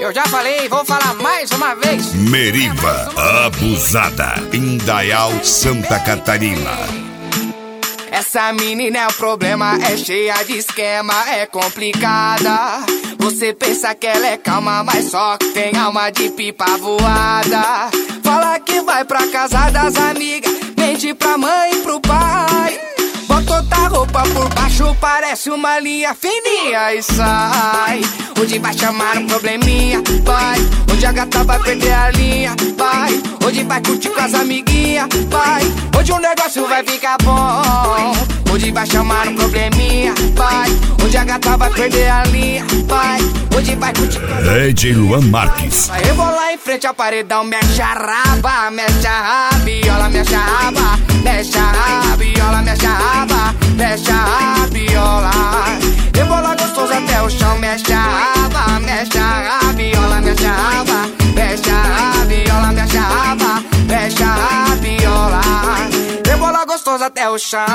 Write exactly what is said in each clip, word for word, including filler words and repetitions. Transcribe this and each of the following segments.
Eu já falei, vou falar mais uma vez. Meriva, abusada, Indaial, Santa Catarina. Essa menina é o problema, é cheia de esquema, é complicada. Você pensa que ela é calma, mas só que tem alma de pipa voada. Fala que vai pra casa das amigas, mente pra mãe e pro pai. Bota outra roupa por baixo, parece uma linha fininha e sai. Hoje vai chamar um probleminha, vai. Hoje a gata vai perder a linha, vai. Hoje vai curtir com as amiguinhas, vai. Hoje o negócio vai ficar bom. Hoje vai chamar um probleminha, vai. Hoje a gata vai perder a linha, vai. Hoje vai curtir com as é de Luan Marques. Eu vou lá em frente ao paredão, mexe a raba, mexe a rabiola, mexe a raba, mexe a rabiola, mexe a raba, mexe a rabiola. Eu vou lá gostoso até o chão, mexe a raba, mexe a rabiola, mexe a raba, mexe a rabiola, mexe a raba, mexe a rabiola. Eu vou lá gostoso até o chão.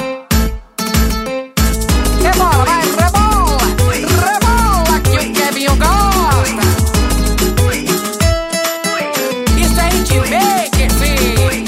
Rebola, vai, rebola, rebola que o Kevinho gosta. Isso é hitmaker, filho.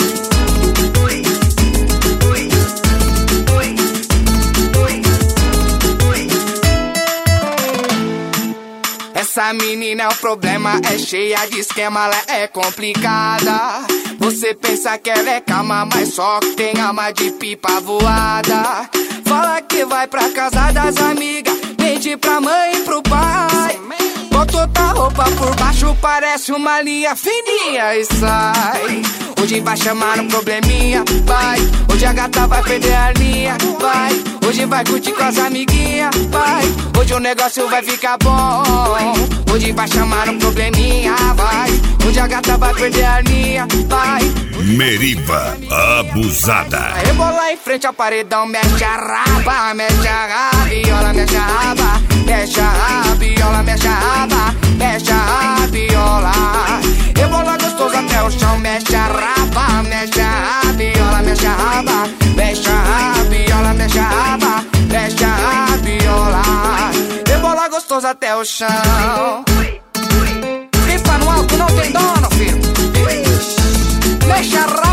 Essa menina é um problema, é cheia de esquema, ela é complicada. Você pensa que ela é calma, mas só que tem alma de pipa voada. Fala que vai pra casa das amigas, mente pra mãe e pro pai. Bota outra roupa por baixo, parece uma linha fininha e sai. Hoje vai chamar um probleminha, vai. Hoje a gata vai perder a linha, vai. Hoje vai curtir com as amiguinhas, vai. Hoje o negócio vai ficar bom. Hoje vai chamar um probleminha, vai. Hoje a gata vai perder a linha, vai. Meriva, abusada. Eu vou lá em frente ao paredão, mexe a raba, mexe a rabiola, mexe a raba, mexe a rabiola, mexe a raba, mexe a rabiola. Eu vou lá gostoso até o chão, mexe a raba, mexe a rabiola, mexe a raba, mexe a rabiola, mexe a raba, mexe a rabiola. Eu vou lá gostoso até o chão. Pipa no alto não tem dono, filho. Mexe a